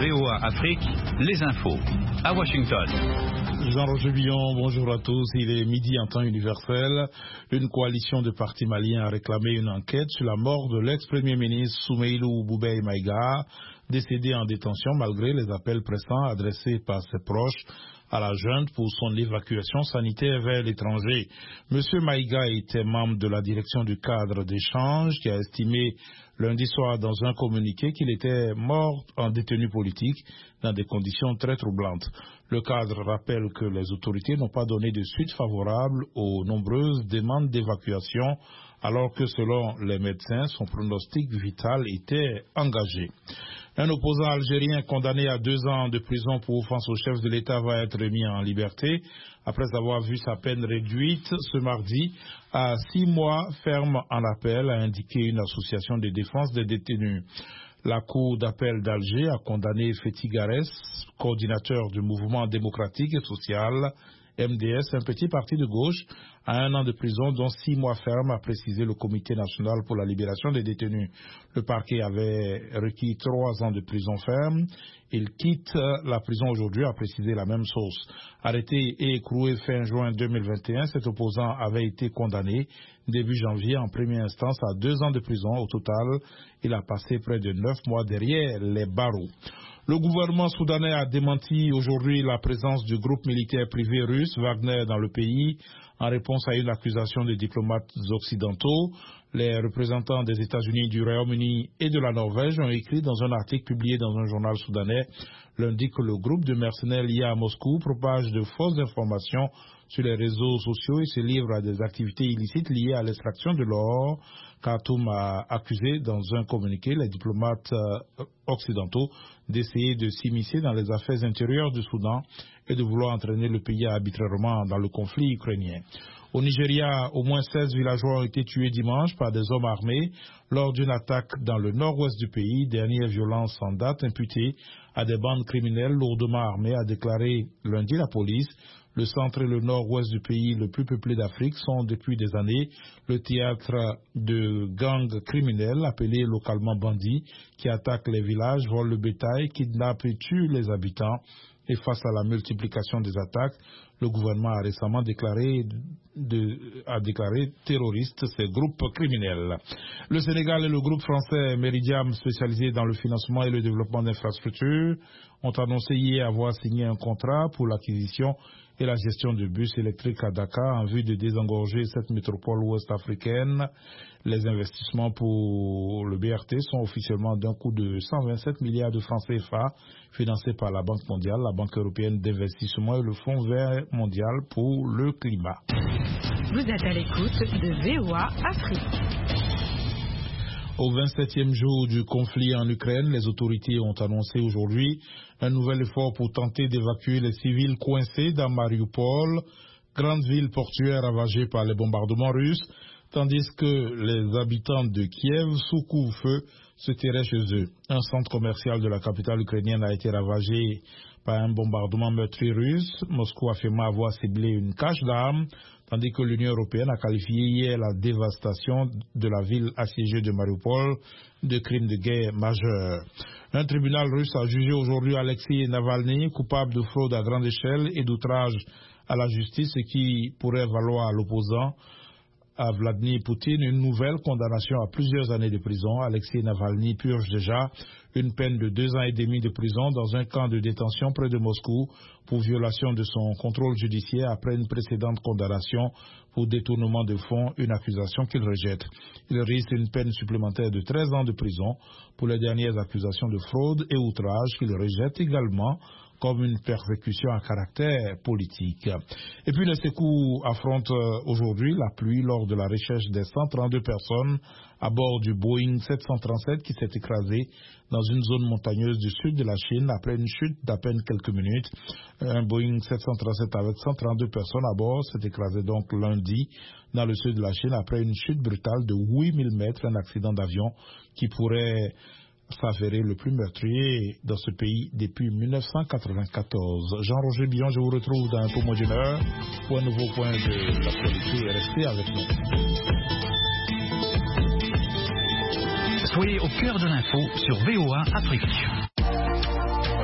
VOA Afrique, les infos. À Washington. Jean-Roger Billon, bonjour à tous. Il est midi en temps universel. Une coalition de partis maliens a réclamé une enquête sur la mort de l'ex-premier ministre Soumeïlou Boubèye Maïga, décédé en détention malgré les appels pressants adressés par ses proches à la junte pour son évacuation sanitaire vers l'étranger. Monsieur Maïga était membre de la direction du cadre d'échange qui a estimé lundi soir dans un communiqué qu'il était mort en détenu politique dans des conditions très troublantes. Le cadre rappelle que les autorités n'ont pas donné de suite favorable aux nombreuses demandes d'évacuation alors que selon les médecins, son pronostic vital était engagé. Un opposant algérien condamné à 2 ans de prison pour offense au chef de l'État va être mis en liberté après avoir vu sa peine réduite ce mardi à 6 mois ferme en appel, a indiqué une association de défense des détenus. La Cour d'appel d'Alger a condamné Fethi Garès, coordinateur du mouvement démocratique et social MDS, un petit parti de gauche, à 1 an de prison, dont 6 mois ferme, a précisé le Comité national pour la libération des détenus. Le parquet avait requis 3 ans de prison ferme. Il quitte la prison aujourd'hui, a précisé la même source. Arrêté et écroué fin juin 2021, cet opposant avait été condamné début janvier en première instance à 2 ans de prison. Au total, il a passé près de 9 mois derrière les barreaux. Le gouvernement soudanais a démenti aujourd'hui la présence du groupe militaire privé russe Wagner dans le pays en réponse à une accusation des diplomates occidentaux. Les représentants des États-Unis, du Royaume-Uni et de la Norvège ont écrit dans un article publié dans un journal soudanais lundi que le groupe de mercenaires lié à Moscou propage de fausses informations sur les réseaux sociaux et se livre à des activités illicites liées à l'extraction de l'or. Khartoum a accusé dans un communiqué les diplomates occidentaux d'essayer de s'immiscer dans les affaires intérieures du Soudan et de vouloir entraîner le pays arbitrairement dans le conflit ukrainien. Au Nigeria, au moins 16 villageois ont été tués dimanche par des hommes armés lors d'une attaque dans le nord-ouest du pays. Dernière violence en date imputée à des bandes criminelles lourdement armées, a déclaré lundi la police. Le centre et le nord-ouest du pays, le plus peuplé d'Afrique, sont depuis des années le théâtre de gangs criminels appelés localement bandits qui attaquent les villages, volent le bétail, kidnappent et tuent les habitants. Et face à la multiplication des attaques, le gouvernement a récemment déclaré terroristes ces groupes criminels. Le Sénégal et le groupe français Meridiam, spécialisé dans le financement et le développement d'infrastructures, ont annoncé hier avoir signé un contrat pour l'acquisition et la gestion de bus électriques à Dakar en vue de désengorger cette métropole ouest-africaine. Les investissements pour le BRT sont officiellement d'un coût de 127 milliards de francs CFA, financés par la Banque mondiale, la Banque européenne d'investissement et le Fonds vert mondial pour le climat. Vous êtes à l'écoute de VOA Afrique. Au 27e jour du conflit en Ukraine, les autorités ont annoncé aujourd'hui un nouvel effort pour tenter d'évacuer les civils coincés dans Mariupol, grande ville portuaire ravagée par les bombardements russes, tandis que les habitants de Kiev, sous couvre-feu, se terraient chez eux. Un centre commercial de la capitale ukrainienne a été ravagé par un bombardement meurtrier russe, Moscou affirmant avoir ciblé une cache d'armes, tandis que l'Union européenne a qualifié hier la dévastation de la ville assiégée de Mariupol de crime de guerre majeur. Un tribunal russe a jugé aujourd'hui Alexei Navalny coupable de fraude à grande échelle et d'outrage à la justice, ce qui pourrait valoir à l'opposant à Vladimir Poutine une nouvelle condamnation à plusieurs années de prison. Alexei Navalny purge déjà une peine de 2 ans et demi de prison dans un camp de détention près de Moscou pour violation de son contrôle judiciaire après une précédente condamnation pour détournement de fonds, une accusation qu'il rejette. Il risque une peine supplémentaire de 13 ans de prison pour les dernières accusations de fraude et outrage qu'il rejette également comme une persécution à caractère politique. Et puis les secours affrontent aujourd'hui la pluie lors de la recherche des 132 personnes à bord du Boeing 737 qui s'est écrasé dans une zone montagneuse du sud de la Chine après une chute d'à peine quelques minutes. Un Boeing 737 avec 132 personnes à bord s'est écrasé donc lundi dans le sud de la Chine après une chute brutale de 8000 mètres, un accident d'avion qui pourrait s'avérer le plus meurtrier dans ce pays depuis 1994. Jean-Roger Billon, je vous retrouve dans un peu moins d'une heure pour un nouveau point de l'actualité. Restez avec nous. Soyez au cœur de l'info sur VOA Afrique.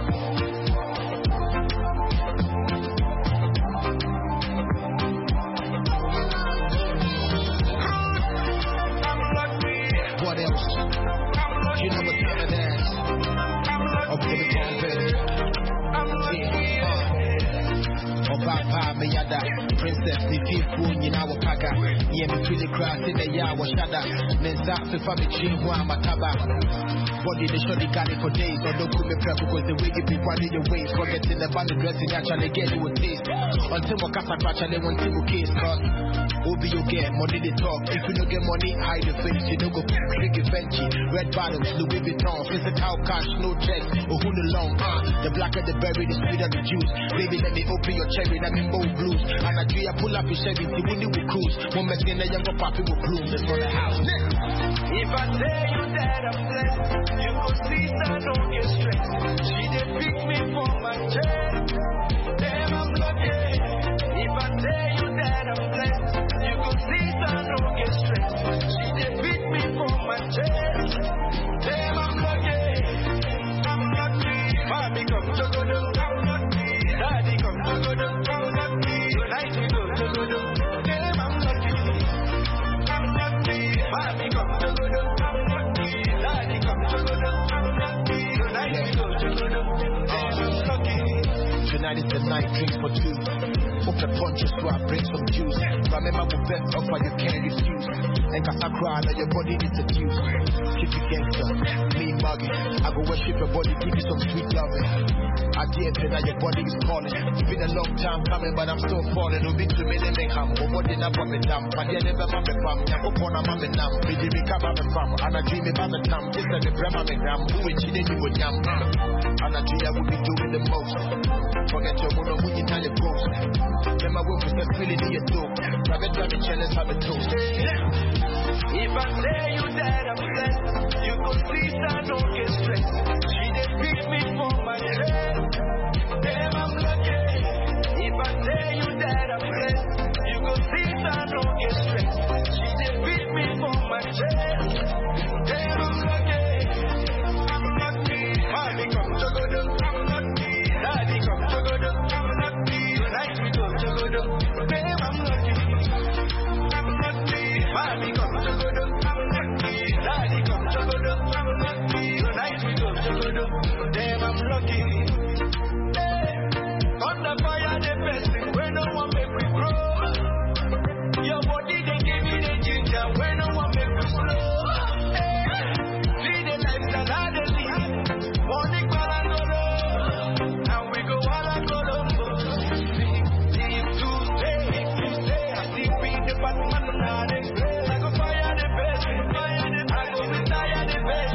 me yada. Princess, me feel fool, you know, paga. Yeah, me feel the grass in the yawa shada. Menza, if I'm a chin, who I'm a taba. Body, they surely got it for days. Or don't come me prep because the way you be running your ways. Forgetting the band dressing, actually get you a taste. Until my casa crash, I want to case, cause Obi, you get money, they talk. If you don't get money, hide the face. You don't go big Fenty, red bottoms, Louis Vuitton, physical cash, no check, or who the long, the blacker the berry, the sweeter the juice. Baby, let me open your cherry, let me bold blues. And I do, I pull up your Chevy, the window will cruise. One mess in the younger poppy will bloom. That's for the house. If I tell you that I'm blessed, you go see I don't get stressed. She did pick me for my chest. Damn, I'm lucky. If I tell you that I'm blessed, you go see I don't get stressed. She did pick me for my chest. Damn, I'm lucky. I'm lucky. Mommy come to go to, I'm lucky. Daddy come to go to, I'm lucky. Tonight we go to go to. Damn, I'm lucky. I'm lucky. Mommy come to go to, I'm lucky. Daddy come to go to, I'm lucky. Tonight we go to go to. Damn, I'm lucky. Tonight is the night, drink for two. Open punches so I bring some juice. Remember my best offer you can't refuse. And cause I cry now your body is seduced. Keep it gangster, me muggy. I go worship your body, give you some sweet loving. I dare say that your body is calling. It's been a long time coming, but I'm still falling. Don't be too many men ham. What did I put me down? But you never mammy fam. You go on a mammy nam. Did you become a fam? And I dream about the time. This is the grandma me gram. Who is she? Then you would yam. And I dream I would be doing the most. Forget your mono when you tell your ghost. Then my wolf is just feeling in your throat. Rabbit, rabbit, challenge, have a toast. If I tell you that I'm blessed, you go see I don't get stressed. She did pick me for my chest. Damn, I'm lucky. If I tell you that I'm blessed, you go see I don't get stressed. She did pick me for my chest. Damn, I'm lucky. I'm lucky. Mommy come to go to, I'm lucky. Daddy come to go to, I'm lucky. Tonight we go to go to. Damn, I'm lucky. I'm lucky. Mommy come to go to, I'm lucky. Daddy come to go to, I'm lucky. Tonight we go to go to. Damn, I'm lucky. Hey, under fire the best thing when no one make me grow. Your body they give me the ginger when no one make me slow. Hey, see the lifestyle I dey live. Money call and go low, and we go all and go low. If to stay, I sleep in the Batman and I play. I go fire the best, I go retire the best,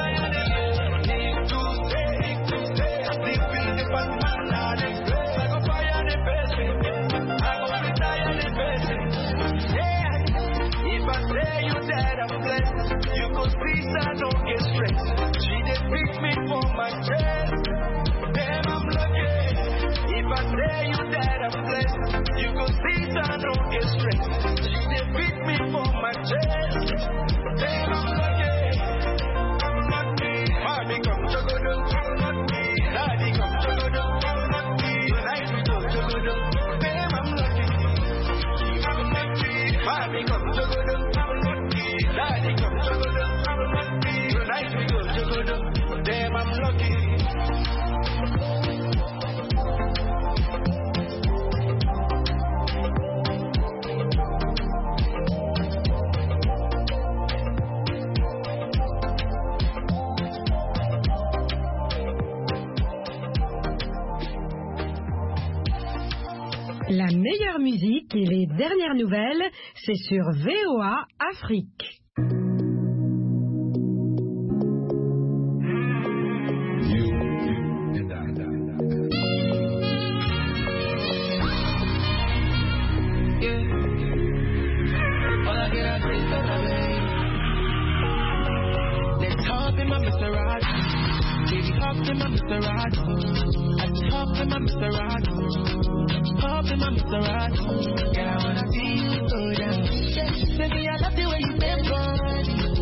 If to stay, I sleep in the Batman and I play. I go fire the best, I go retire the best. Yeah, if I tell you that I'm blessed, you go see I don't get stressed. She did pick me for my chest. Damn, I'm lucky. If I tell you that I'm blessed, you go see I don't get stressed. She did pick me for my chest. Damn, I'm lucky. I'm lucky. Mommy come to go to, I'm lucky. Daddy come to go to, I'm lucky. Tonight we go to go to. Damn, I'm lucky. I'm lucky. Mommy come to go to, I'm lucky. Daddy come to go to, I'm lucky. Tonight we go to go to. Damn, I'm lucky. La meilleure musique et les dernières nouvelles, c'est sur VOA Afrique. Girl, I wanna see you go down. Baby, I love the way you